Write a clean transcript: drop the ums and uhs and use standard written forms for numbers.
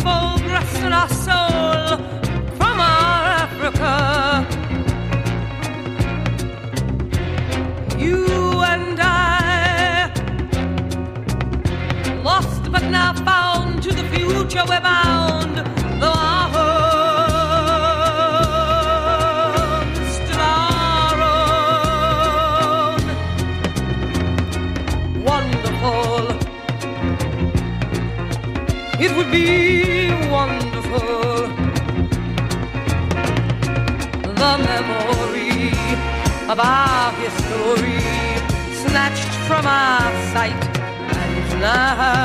progress in our soul from our Africa. You and I, lost but now found, to the future we're bound, though our home's still our own. Wonderful, it would be wonderful, the memory of our history snatched from our sight, and now